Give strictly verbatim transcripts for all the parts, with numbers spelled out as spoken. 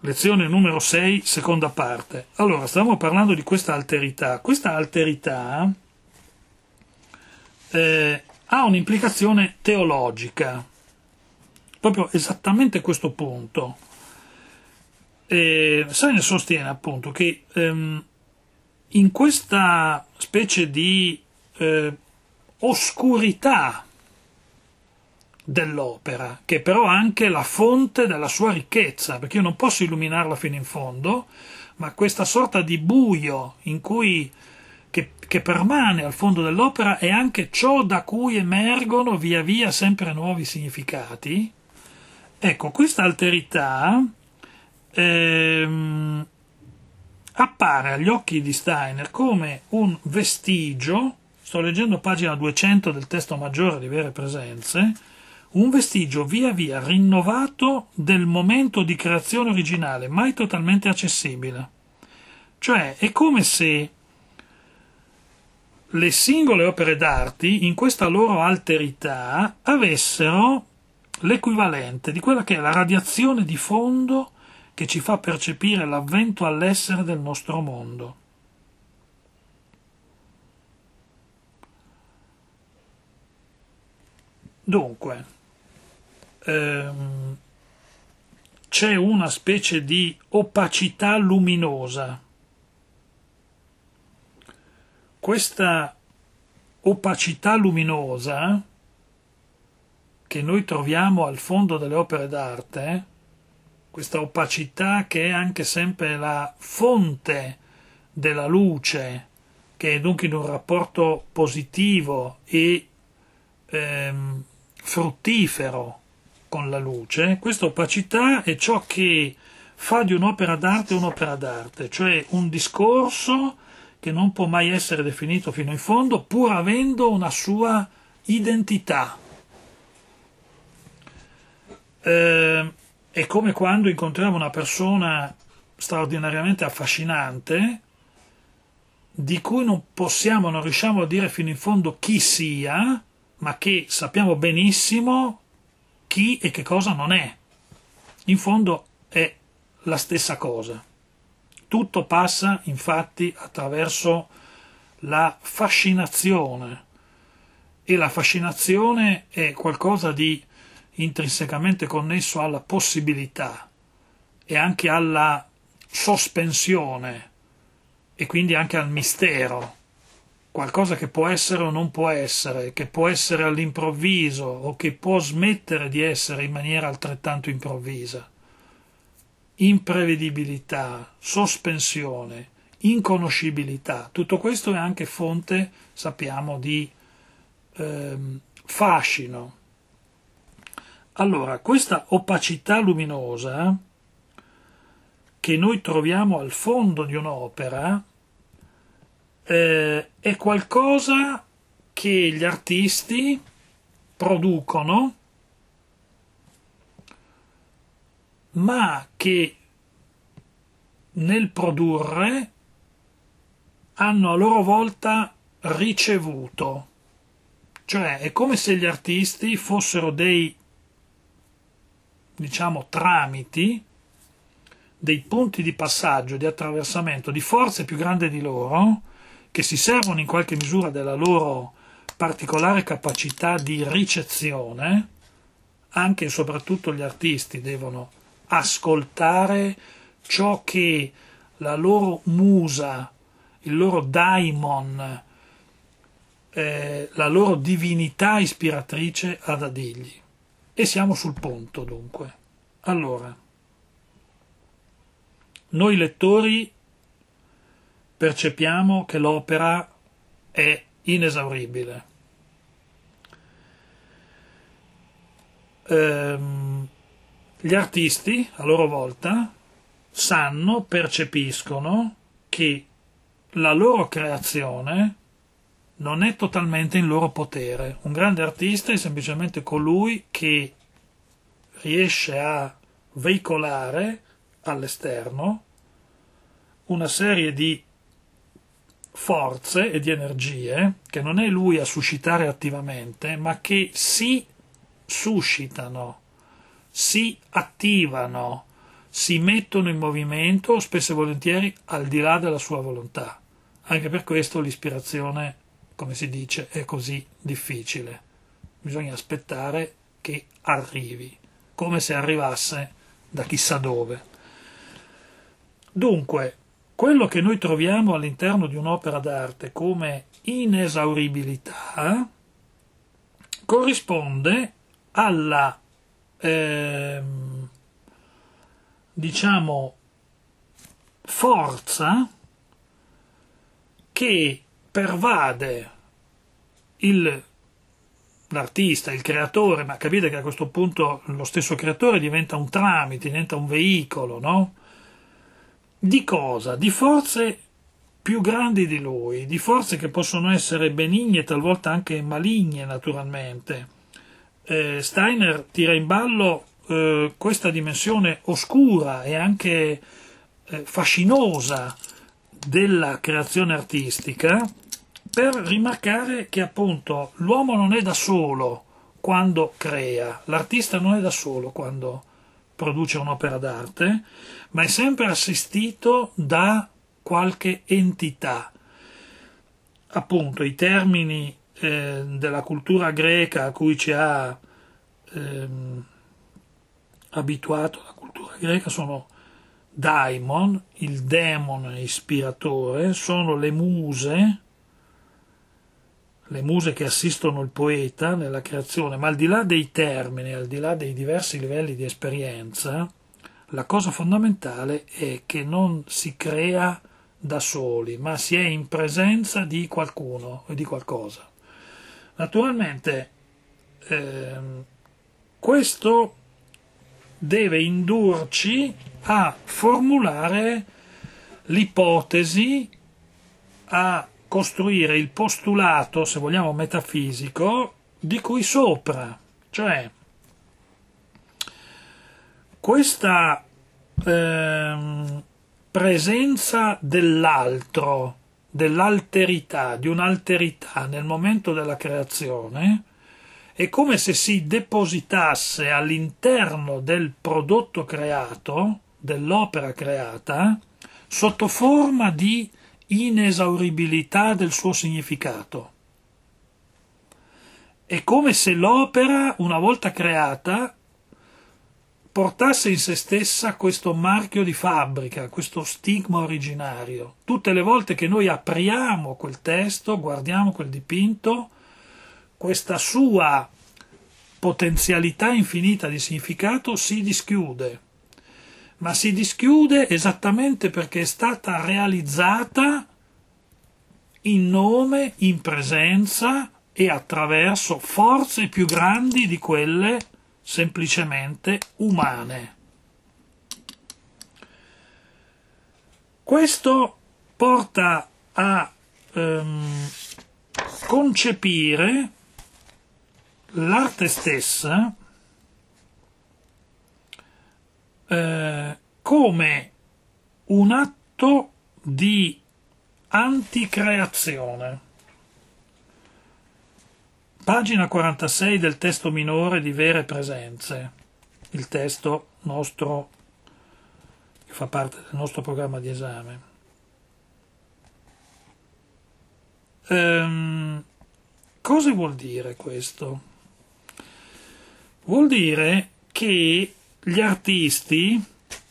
Lezione numero sei, seconda parte. Allora, stavamo parlando di questa alterità. Questa alterità eh, ha un'implicazione teologica, proprio esattamente questo punto. E Steiner sostiene appunto che ehm, in questa specie di eh, oscurità dell'opera, che però è anche la fonte della sua ricchezza, perché io non posso illuminarla fino in fondo, ma questa sorta di buio in cui, che, che permane al fondo dell'opera è anche ciò da cui emergono via via sempre nuovi significati. Ecco, questa alterità ehm, appare agli occhi di Steiner come un vestigio, sto leggendo pagina duecento del testo maggiore di Vere Presenze, un vestigio via via rinnovato del momento di creazione originale, mai totalmente accessibile. Cioè è come se le singole opere d'arte, in questa loro alterità, avessero l'equivalente di quella che è la radiazione di fondo che ci fa percepire l'avvento all'essere del nostro mondo. Dunque, ehm, c'è una specie di opacità luminosa. Questa opacità luminosa che noi troviamo al fondo delle opere d'arte, questa opacità che è anche sempre la fonte della luce, che è dunque in un rapporto positivo e ehm, fruttifero con la luce, questa opacità è ciò che fa di un'opera d'arte un'opera d'arte, cioè un discorso che non può mai essere definito fino in fondo, pur avendo una sua identità. Eh, è come quando incontriamo una persona straordinariamente affascinante, di cui non possiamo, non riusciamo a dire fino in fondo chi sia, ma che sappiamo benissimo chi e che cosa non è. In fondo è la stessa cosa. Tutto passa infatti attraverso la fascinazione, e la fascinazione è qualcosa di intrinsecamente connesso alla possibilità e anche alla sospensione e quindi anche al mistero, qualcosa che può essere o non può essere, che può essere all'improvviso o che può smettere di essere in maniera altrettanto improvvisa. Imprevedibilità, sospensione, inconoscibilità, tutto questo è anche fonte, sappiamo, di ehm, fascino. Allora, questa opacità luminosa che noi troviamo al fondo di un'opera eh, è qualcosa che gli artisti producono, ma che nel produrre hanno a loro volta ricevuto. Cioè è come se gli artisti fossero dei, diciamo, tramiti, dei punti di passaggio, di attraversamento di forze più grandi di loro, che si servono in qualche misura della loro particolare capacità di ricezione. Anche e soprattutto gli artisti devono ascoltare ciò che la loro musa, il loro daimon, eh, la loro divinità ispiratrice ha da dirgli. E siamo sul punto, dunque. Allora, noi lettori percepiamo che l'opera è inesauribile. Ehm, gli artisti, a loro volta, sanno, percepiscono che la loro creazione non è totalmente in loro potere. Un grande artista è semplicemente colui che riesce a veicolare all'esterno una serie di forze e di energie che non è lui a suscitare attivamente, ma che si suscitano, si attivano, si mettono in movimento spesso e volentieri al di là della sua volontà. Anche per questo l'ispirazione, come si dice, è così difficile. Bisogna aspettare che arrivi, come se arrivasse da chissà dove. Dunque, quello che noi troviamo all'interno di un'opera d'arte come inesauribilità corrisponde alla, ehm, diciamo, forza che pervade il, l'artista, il creatore, ma capite che a questo punto lo stesso creatore diventa un tramite, diventa un veicolo, no? Di cosa? Di forze più grandi di lui, di forze che possono essere benigne e talvolta anche maligne, naturalmente. Eh, Steiner tira in ballo eh, questa dimensione oscura e anche eh, fascinosa della creazione artistica, per rimarcare che appunto l'uomo non è da solo quando crea, l'artista non è da solo quando produce un'opera d'arte, ma è sempre assistito da qualche entità. Appunto i termini eh, della cultura greca a cui ci ha ehm, abituato la cultura greca sono daimon, il demone ispiratore, sono le muse, le muse che assistono il poeta nella creazione, ma al di là dei termini, al di là dei diversi livelli di esperienza, la cosa fondamentale è che non si crea da soli, ma si è in presenza di qualcuno e di qualcosa. Naturalmente ehm, questo deve indurci a formulare l'ipotesi, a costruire il postulato, se vogliamo metafisico, di cui sopra, cioè questa ehm, presenza dell'altro, dell'alterità, di un'alterità nel momento della creazione, è come se si depositasse all'interno del prodotto creato, dell'opera creata, sotto forma di inesauribilità del suo significato. È come se l'opera, una volta creata, portasse in se stessa questo marchio di fabbrica, questo stigma originario. Tutte le volte che noi apriamo quel testo, guardiamo quel dipinto, questa sua potenzialità infinita di significato si dischiude, ma si dischiude esattamente perché è stata realizzata in nome, in presenza e attraverso forze più grandi di quelle semplicemente umane. Questo porta a ehm, concepire l'arte stessa eh, come un atto di anticreazione. Pagina quarantasei del testo minore di Vere Presenze, il testo nostro che fa parte del nostro programma di esame. Ehm, cosa vuol dire questo? Vuol dire che gli artisti,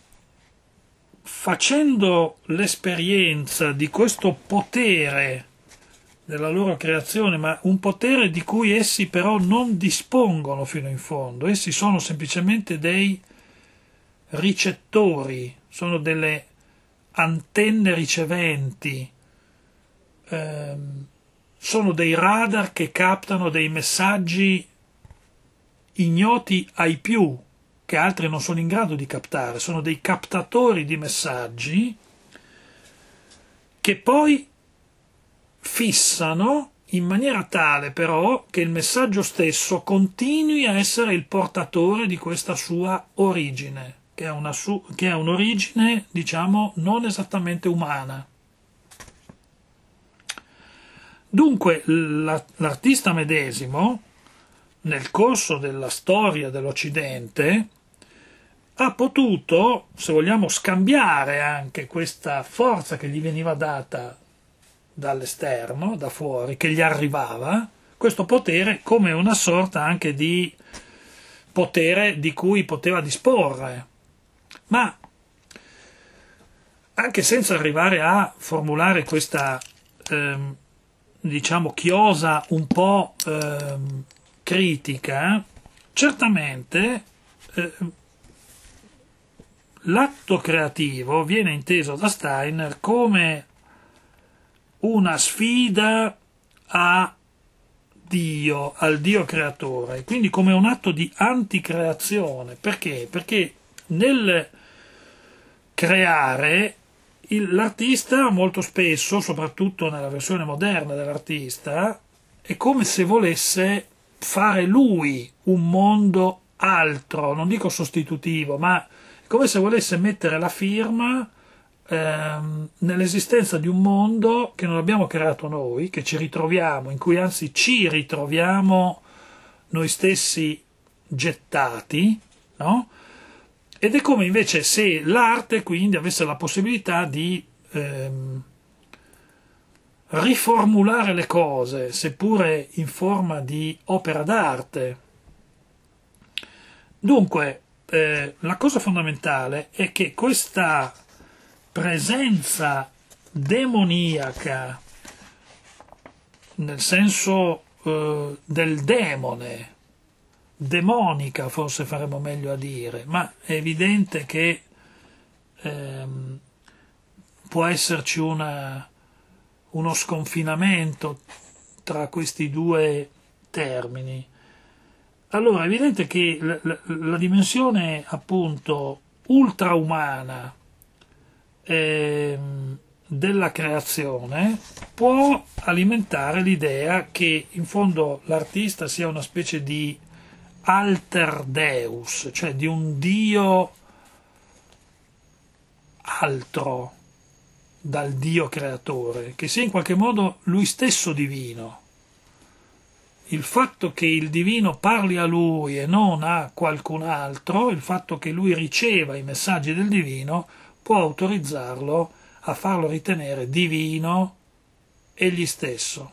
facendo l'esperienza di questo potere della loro creazione, ma un potere di cui essi però non dispongono fino in fondo, essi sono semplicemente dei ricettori, sono delle antenne riceventi, ehm, sono dei radar che captano dei messaggi ignoti ai più, che altri non sono in grado di captare, sono dei captatori di messaggi che poi fissano in maniera tale però che il messaggio stesso continui a essere il portatore di questa sua origine, che è una su- che è un'origine, diciamo, non esattamente umana. Dunque la- l'artista medesimo, nel corso della storia dell'Occidente, ha potuto, se vogliamo, scambiare anche questa forza che gli veniva data dall'esterno, da fuori, che gli arrivava, questo potere come una sorta anche di potere di cui poteva disporre, ma anche senza arrivare a formulare questa, ehm, diciamo, chiosa un po' ehm, critica, certamente eh, l'atto creativo viene inteso da Steiner come una sfida a Dio, al Dio creatore, quindi come un atto di anticreazione. Perché? Perché nel creare l'artista molto spesso, soprattutto nella versione moderna dell'artista, è come se volesse fare lui un mondo altro, non dico sostitutivo, ma è come se volesse mettere la firma ehm, nell'esistenza di un mondo che non abbiamo creato noi, che ci ritroviamo, in cui anzi ci ritroviamo noi stessi gettati, no? Ed è come invece se l'arte quindi avesse la possibilità di ehm, riformulare le cose, seppure in forma di opera d'arte. Dunque, eh, la cosa fondamentale è che questa presenza demoniaca, nel senso eh, del demone, demonica forse faremo meglio a dire, ma è evidente che ehm, può esserci una, uno sconfinamento tra questi due termini. Allora è evidente che la, la, la dimensione appunto ultraumana ehm, della creazione può alimentare l'idea che in fondo l'artista sia una specie di alter deus, cioè di un dio altro dal dio creatore, che sia in qualche modo lui stesso divino. Il fatto che il divino parli a lui e non a qualcun altro, il fatto che lui riceva i messaggi del divino, può autorizzarlo a farlo ritenere divino egli stesso.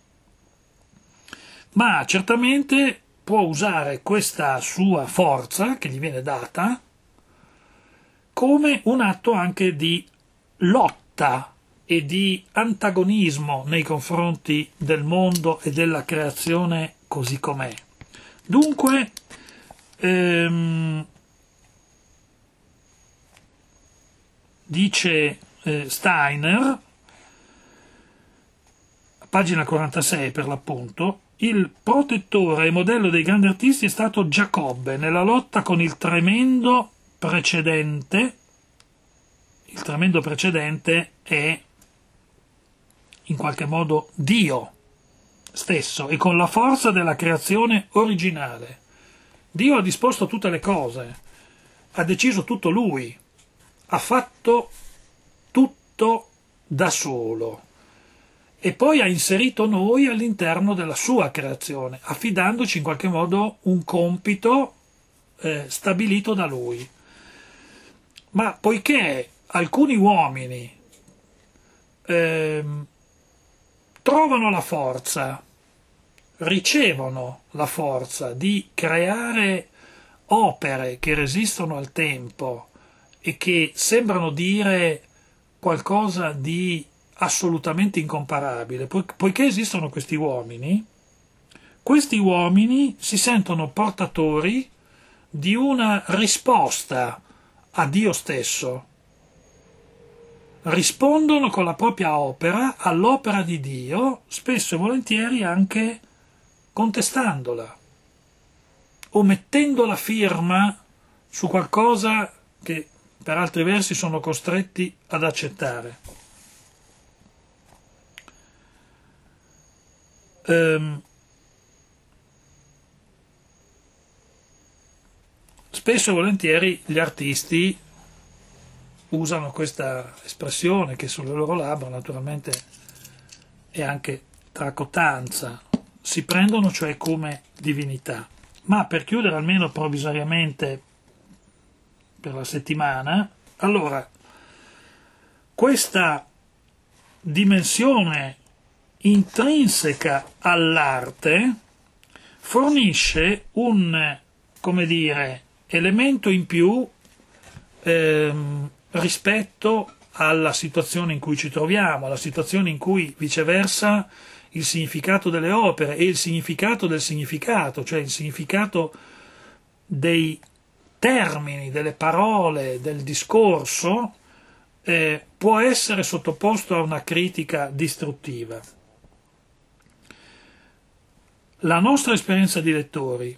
Ma certamente può usare questa sua forza che gli viene data come un atto anche di lotta e di antagonismo nei confronti del mondo e della creazione così com'è. Dunque, ehm, dice eh, Steiner, pagina quarantasei per l'appunto, il protettore e modello dei grandi artisti è stato Giacobbe nella lotta con il tremendo precedente. Il tremendo precedente è in qualche modo Dio stesso e con la forza della creazione originale. Dio ha disposto tutte le cose, ha deciso tutto lui, ha fatto tutto da solo. E poi ha inserito noi all'interno della sua creazione, affidandoci in qualche modo un compito eh, stabilito da lui. Ma poiché alcuni uomini eh, trovano la forza, ricevono la forza di creare opere che resistono al tempo e che sembrano dire qualcosa di assolutamente incomparabile, po- poiché esistono questi uomini, questi uomini si sentono portatori di una risposta a Dio stesso, rispondono con la propria opera all'opera di Dio, spesso e volentieri anche contestandola o mettendo la firma su qualcosa che per altri versi sono costretti ad accettare. Um, spesso e volentieri gli artisti usano questa espressione che sulle loro labbra naturalmente è anche tracotanza, si prendono cioè come divinità. Ma per chiudere almeno provvisoriamente per la settimana. Allora, questa dimensione intrinseca all'arte fornisce un, come dire, elemento in più ehm, rispetto alla situazione in cui ci troviamo, alla situazione in cui viceversa il significato delle opere e il significato del significato, cioè il significato dei termini, delle parole, del discorso, eh, può essere sottoposto a una critica distruttiva. La nostra esperienza di lettori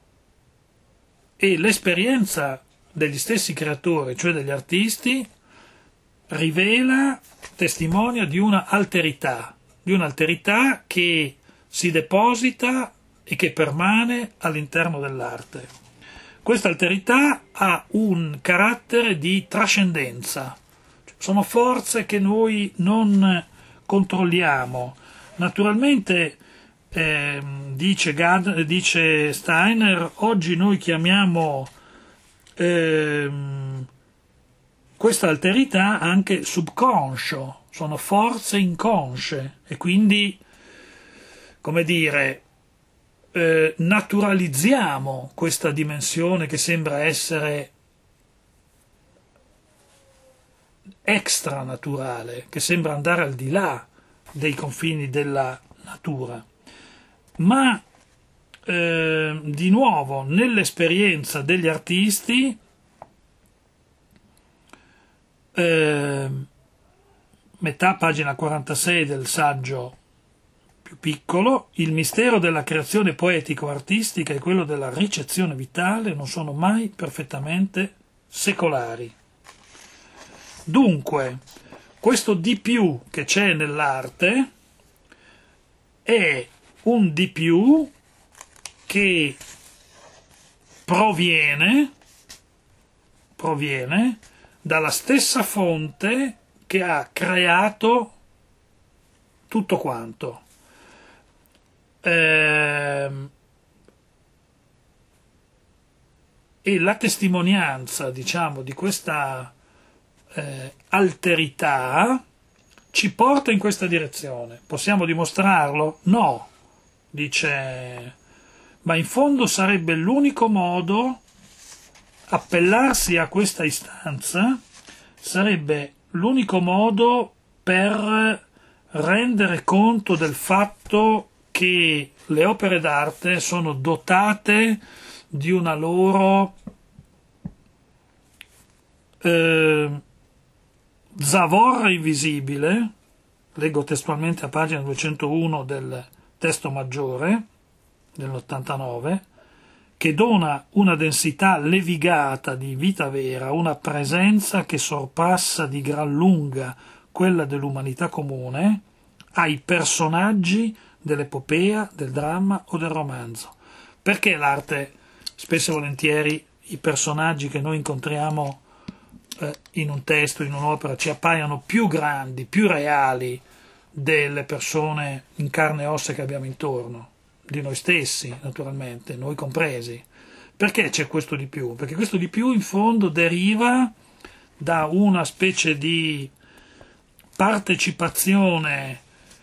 e l'esperienza degli stessi creatori, cioè degli artisti, rivela, testimonia di una alterità, di un'alterità che si deposita e che permane all'interno dell'arte. Questa alterità ha un carattere di trascendenza, sono forze che noi non controlliamo. Naturalmente, eh, dice, Gad, dice Steiner, oggi noi chiamiamo eh, questa alterità anche subconscio, sono forze inconsce e quindi, come dire, eh, naturalizziamo questa dimensione che sembra essere extranaturale, che sembra andare al di là dei confini della natura. Ma eh, di nuovo nell'esperienza degli artisti eh, metà pagina quarantasei del saggio più piccolo, il mistero della creazione poetico-artistica e quello della ricezione vitale non sono mai perfettamente secolari. Dunque, questo di più che c'è nell'arte è un di più che proviene, proviene dalla stessa fonte che ha creato tutto quanto. Ehm, e la testimonianza, diciamo, di questa eh, alterità ci porta in questa direzione. Possiamo dimostrarlo? No, dice, ma in fondo sarebbe l'unico modo. Appellarsi a questa istanza sarebbe l'unico modo per rendere conto del fatto che le opere d'arte sono dotate di una loro eh, zavorra invisibile. Leggo testualmente a pagina duecentouno del testo maggiore dell'ottantanove, che dona una densità levigata di vita vera, una presenza che sorpassa di gran lunga quella dell'umanità comune, ai personaggi dell'epopea, del dramma o del romanzo. Perché l'arte, spesso e volentieri, i personaggi che noi incontriamo eh, in un testo, in un'opera, ci appaiono più grandi, più reali delle persone in carne e ossa che abbiamo intorno? Di noi stessi, naturalmente, noi compresi. Perché c'è questo di più? Perché questo di più in fondo deriva da una specie di partecipazione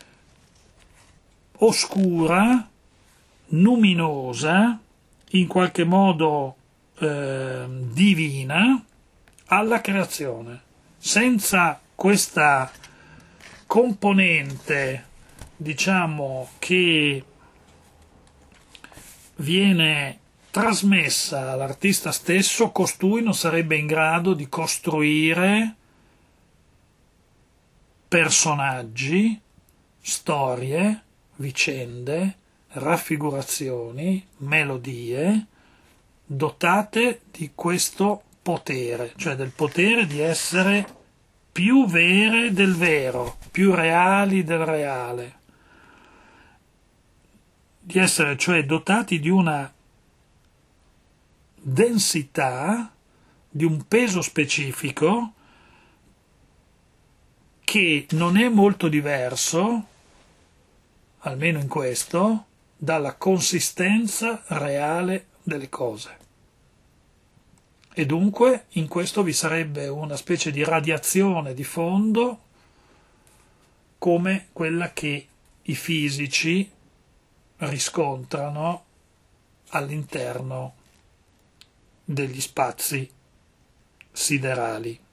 oscura, luminosa, in qualche modo eh, divina, alla creazione. Senza questa componente, diciamo, che viene trasmessa all'artista stesso, costui non sarebbe in grado di costruire personaggi, storie, vicende, raffigurazioni, melodie dotate di questo potere, cioè del potere di essere più vere del vero, più reali del reale, di essere cioè dotati di una densità, di un peso specifico che non è molto diverso, almeno in questo, dalla consistenza reale delle cose. e dunque in questo vi sarebbe una specie di radiazione di fondo come quella che i fisici riscontrano all'interno degli spazi siderali.